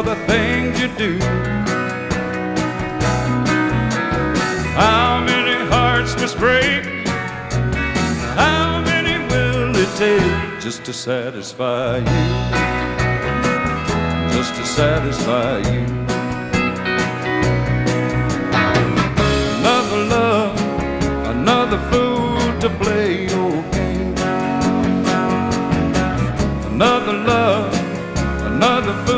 the things you do. How many hearts must break? How many will it take just to satisfy you? Just to satisfy you. Another love, another fool to play your game. Another love, another fool